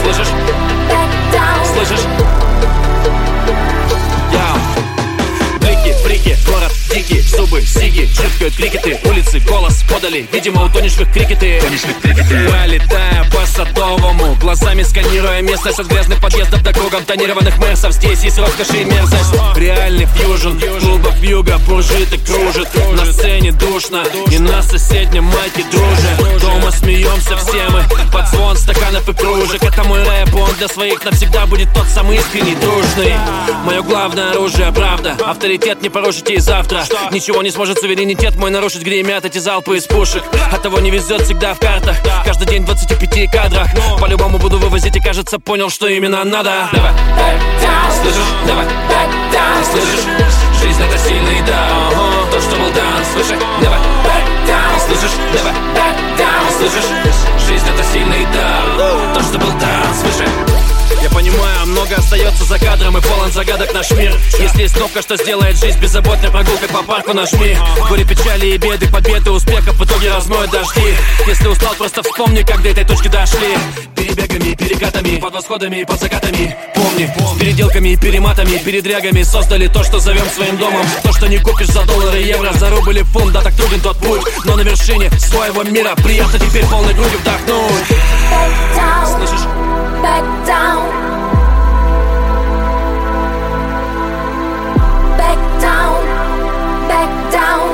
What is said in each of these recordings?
Слышишь? Слышишь? Блики, фрики, город дикий, зубы, сиги, чиркают крикеты, улицы, голос подали, видимо, утонешь в их крикеты. Пролетая по Садовому, глазами сканируя местность от грязных подъездов до кругом тонированных мерсов. Здесь есть роскошь и мерзость. Реальный фьюжн, клубов вьюга пуржит и кружит. На сцене душно, и на соседнем майке дружит. Дома смеемся все мы, под звон стаканов и кружек. Это мой рэп, он для своих навсегда будет тот самый искренний, дружный. Мое главное оружие — правда. Авторитет не порушите и завтра. Ничего не сможет суверенитет мой нарушить, гремят эти залпы из пушек. Оттого не везет всегда в картах. Каждый день в 25 кадрах. По-любому буду вывозить и, кажется, понял, что именно надо. Давай, слышишь? Давай, слышишь? Жизнь — это сильный даун. Тот, что был дан, слышишь? Давай, слышишь? Давай, слышишь? Жизнь — это сильный даун. Тот, что был дан, слышишь? Я понимаю, много остается за кадром и полон загадок наш мир. Если есть кнопка, что сделает жизнь беззаботной прогулкой по парку, нажми. Горе, печали и беды, победы, успехов в итоге размоют дожди. Если устал, просто вспомни, как до этой точки дошли. Перебегами, перекатами, под восходами и под закатами. Помни, с переделками и перематами, передрягами создали то, что зовем своим домом. То, что не купишь за доллары, евро, за рубль и фунт. Да, так труден тот путь, но на вершине своего мира приятно теперь полной грудью вдохнуть. Слышишь? Back down. Back down. Back down.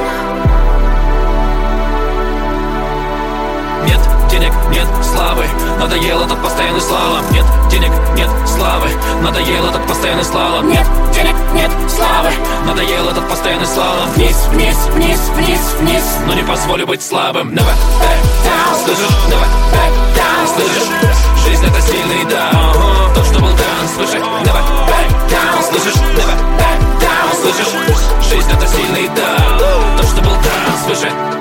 Нет денег, нет славы, надоел этот постоянный слалом. Нет денег, нет славы, надоел этот постоянный слалом. Нет денег, нет славы, надоел этот постоянный слалом. Вниз, вниз, вниз, вниз, вниз. но не позволю быть слабым. Never back down. Слышишь? Never back down. Слышишь? Жизнь — это сильный даун. Тот, что был дан, слышишь? Never back down. Слышишь? Never back down. Слышишь? Жизнь — это сильный даун. Тот, что был дан, слышишь?